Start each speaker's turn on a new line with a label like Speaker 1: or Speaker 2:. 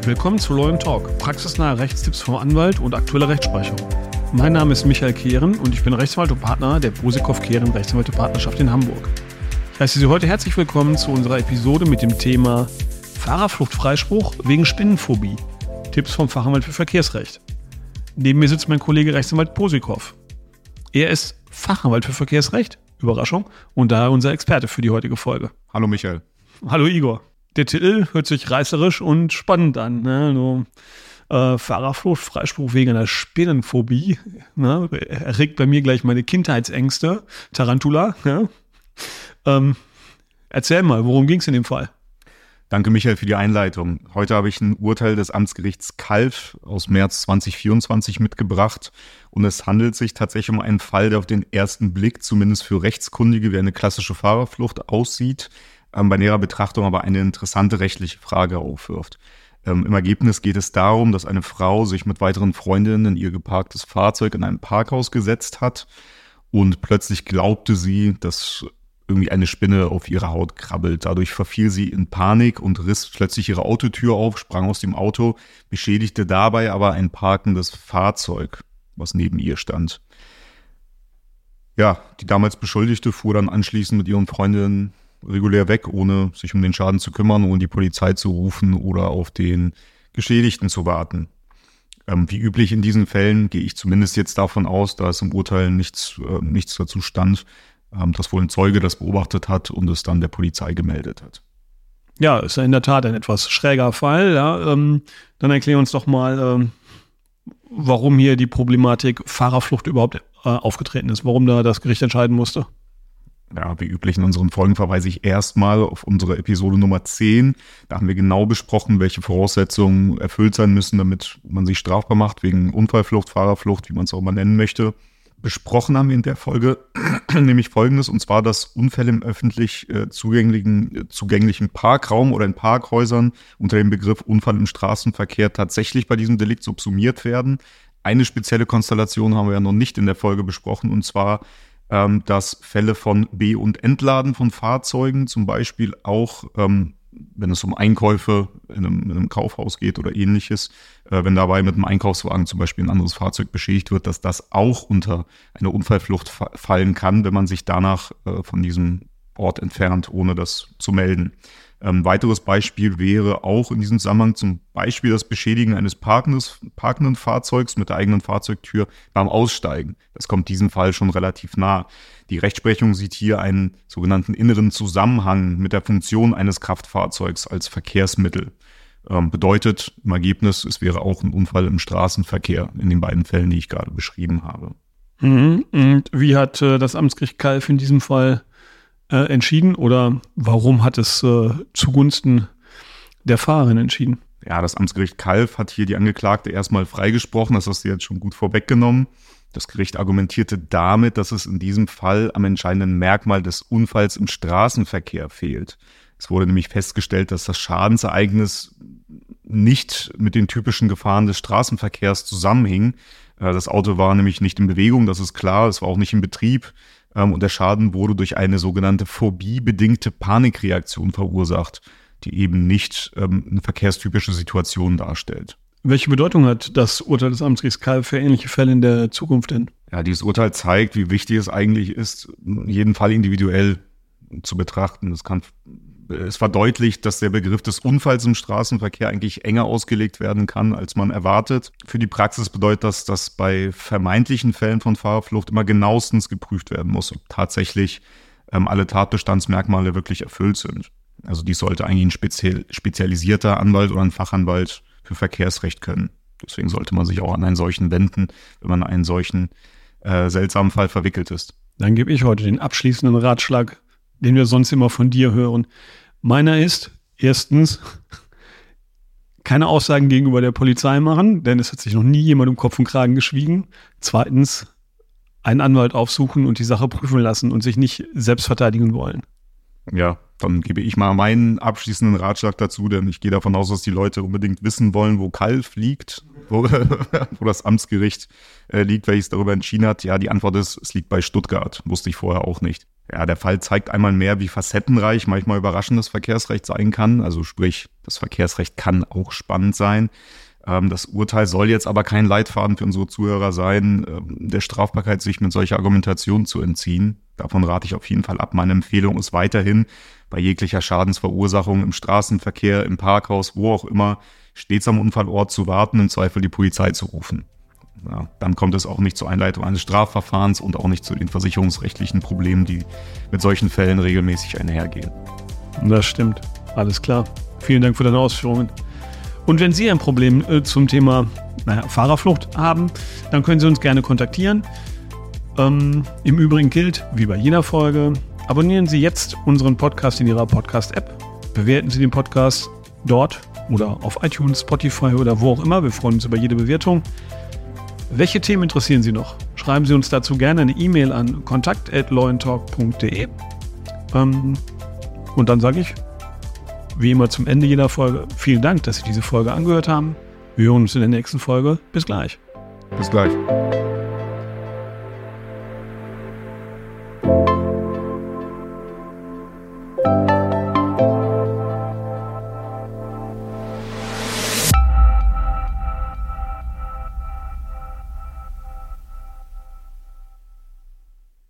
Speaker 1: Willkommen zu Law & Talk, praxisnahe Rechtstipps vom Anwalt und aktuelle Rechtsprechung. Mein Name ist Michael Kehren und ich bin Rechtsanwalt und Partner der Bosikov-Kehren Rechtsanwälte-Partnerschaft in Hamburg. Ich heiße Sie heute herzlich willkommen zu unserer Episode mit dem Thema Fahrerfluchtfreispruch wegen Spinnenphobie. Tipps vom Fachanwalt für Verkehrsrecht. Neben mir sitzt mein Kollege Rechtsanwalt Bosikov. Er ist Fachanwalt für Verkehrsrecht, Überraschung, und daher unser Experte für die heutige Folge.
Speaker 2: Hallo Michael.
Speaker 1: Hallo Igor. Der Titel hört sich reißerisch und spannend an. Ne? Fahrerfluchtfreispruch wegen einer Spinnenphobie. Ne? Erregt bei mir gleich meine Kindheitsängste. Tarantula. Ne? Erzähl mal, worum ging es in dem Fall?
Speaker 2: Danke Michael für die Einleitung. Heute habe ich ein Urteil des Amtsgerichts Calw aus März 2024 mitgebracht. Und es handelt sich tatsächlich um einen Fall, der auf den ersten Blick zumindest für Rechtskundige wie eine klassische Fahrerflucht aussieht, bei näherer Betrachtung aber eine interessante rechtliche Frage aufwirft. Im Ergebnis geht es darum, dass eine Frau sich mit weiteren Freundinnen in ihr geparktes Fahrzeug in einem Parkhaus gesetzt hat und plötzlich glaubte sie, dass irgendwie eine Spinne auf ihre Haut krabbelt. Dadurch verfiel sie in Panik und riss plötzlich ihre Autotür auf, sprang aus dem Auto, beschädigte dabei aber ein parkendes Fahrzeug, was neben ihr stand. Ja, die damals Beschuldigte fuhr dann anschließend mit ihren Freundinnen regulär weg, ohne sich um den Schaden zu kümmern, ohne die Polizei zu rufen oder auf den Geschädigten zu warten. Wie üblich in diesen Fällen gehe ich zumindest jetzt davon aus, da es im Urteil nichts dazu stand, dass wohl ein Zeuge das beobachtet hat und es dann der Polizei gemeldet hat.
Speaker 1: Ja, ist ja in der Tat ein etwas schräger Fall. Ja. Dann erklär uns doch mal, warum hier die Problematik Fahrerflucht überhaupt aufgetreten ist, warum da das Gericht entscheiden musste.
Speaker 2: Ja, wie üblich in unseren Folgen verweise ich erstmal auf unsere Episode Nummer 10. Da haben wir genau besprochen, welche Voraussetzungen erfüllt sein müssen, damit man sich strafbar macht, wegen Unfallflucht, Fahrerflucht, wie man es auch mal nennen möchte. Besprochen haben wir in der Folge nämlich Folgendes, und zwar, dass Unfälle im öffentlich zugänglichen Parkraum oder in Parkhäusern unter dem Begriff Unfall im Straßenverkehr tatsächlich bei diesem Delikt subsumiert werden. Eine spezielle Konstellation haben wir ja noch nicht in der Folge besprochen, und zwar dass Fälle von Be- und Entladen von Fahrzeugen, zum Beispiel auch, wenn es um Einkäufe in einem Kaufhaus geht oder ähnliches, wenn dabei mit einem Einkaufswagen zum Beispiel ein anderes Fahrzeug beschädigt wird, dass das auch unter eine Unfallflucht fallen kann, wenn man sich danach von diesem Ort entfernt, ohne das zu melden. Ein weiteres Beispiel wäre auch in diesem Zusammenhang zum Beispiel das Beschädigen eines parkenden Fahrzeugs mit der eigenen Fahrzeugtür beim Aussteigen. Das kommt diesem Fall schon relativ nah. Die Rechtsprechung sieht hier einen sogenannten inneren Zusammenhang mit der Funktion eines Kraftfahrzeugs als Verkehrsmittel. Bedeutet im Ergebnis, es wäre auch ein Unfall im Straßenverkehr in den beiden Fällen, die ich gerade beschrieben habe.
Speaker 1: Und wie hat das Amtsgericht Calw in diesem Fall entschieden, oder warum hat es zugunsten der Fahrerin entschieden?
Speaker 2: Ja, das Amtsgericht Calw hat hier die Angeklagte erstmal freigesprochen, das hast du jetzt schon gut vorweggenommen. Das Gericht argumentierte damit, dass es in diesem Fall am entscheidenden Merkmal des Unfalls im Straßenverkehr fehlt. Es wurde nämlich festgestellt, dass das Schadensereignis nicht mit den typischen Gefahren des Straßenverkehrs zusammenhing. Das Auto war nämlich nicht in Bewegung, das ist klar, es war auch nicht in Betrieb. Und der Schaden wurde durch eine sogenannte phobie-bedingte Panikreaktion verursacht, die eben nicht eine verkehrstypische Situation darstellt.
Speaker 1: Welche Bedeutung hat das Urteil des Amtsgerichts Calw für ähnliche Fälle in der Zukunft denn?
Speaker 2: Ja, dieses Urteil zeigt, wie wichtig es eigentlich ist, jeden Fall individuell zu betrachten. Es verdeutlicht, dass der Begriff des Unfalls im Straßenverkehr eigentlich enger ausgelegt werden kann, als man erwartet. Für die Praxis bedeutet das, dass bei vermeintlichen Fällen von Fahrerflucht immer genauestens geprüft werden muss, ob tatsächlich alle Tatbestandsmerkmale wirklich erfüllt sind. Also dies sollte eigentlich ein spezialisierter Anwalt oder ein Fachanwalt für Verkehrsrecht können. Deswegen sollte man sich auch an einen solchen wenden, wenn man in einen solchen seltsamen Fall verwickelt ist.
Speaker 1: Dann gebe ich heute den abschließenden Ratschlag, den wir sonst immer von dir hören. Meiner ist, erstens, keine Aussagen gegenüber der Polizei machen, denn es hat sich noch nie jemand um Kopf und Kragen geschwiegen. Zweitens, einen Anwalt aufsuchen und die Sache prüfen lassen und sich nicht selbst verteidigen wollen.
Speaker 2: Ja, dann gebe ich mal meinen abschließenden Ratschlag dazu, denn ich gehe davon aus, dass die Leute unbedingt wissen wollen, wo Calw liegt, wo das Amtsgericht liegt, welches darüber entschieden hat. Ja, die Antwort ist, es liegt bei Stuttgart. Wusste ich vorher auch nicht. Ja, der Fall zeigt einmal mehr, wie facettenreich manchmal überraschendes Verkehrsrecht sein kann. Also sprich, das Verkehrsrecht kann auch spannend sein. Das Urteil soll jetzt aber kein Leitfaden für unsere Zuhörer sein, der Strafbarkeit sich mit solcher Argumentation zu entziehen. Davon rate ich auf jeden Fall ab. Meine Empfehlung ist weiterhin, bei jeglicher Schadensverursachung im Straßenverkehr, im Parkhaus, wo auch immer, stets am Unfallort zu warten, im Zweifel die Polizei zu rufen. Ja, dann kommt es auch nicht zur Einleitung eines Strafverfahrens und auch nicht zu den versicherungsrechtlichen Problemen, die mit solchen Fällen regelmäßig einhergehen.
Speaker 1: Das stimmt. Alles klar. Vielen Dank für deine Ausführungen. Und wenn Sie ein Problem zum Thema Fahrerflucht haben, dann können Sie uns gerne kontaktieren. Im Übrigen gilt, wie bei jeder Folge, abonnieren Sie jetzt unseren Podcast in Ihrer Podcast-App. Bewerten Sie den Podcast dort oder auf iTunes, Spotify oder wo auch immer. Wir freuen uns über jede Bewertung. Welche Themen interessieren Sie noch? Schreiben Sie uns dazu gerne eine E-Mail an kontakt@lawandtalk.de. Und dann sage ich, wie immer zum Ende jeder Folge, vielen Dank, dass Sie diese Folge angehört haben. Wir hören uns in der nächsten Folge. Bis gleich.
Speaker 2: Bis gleich.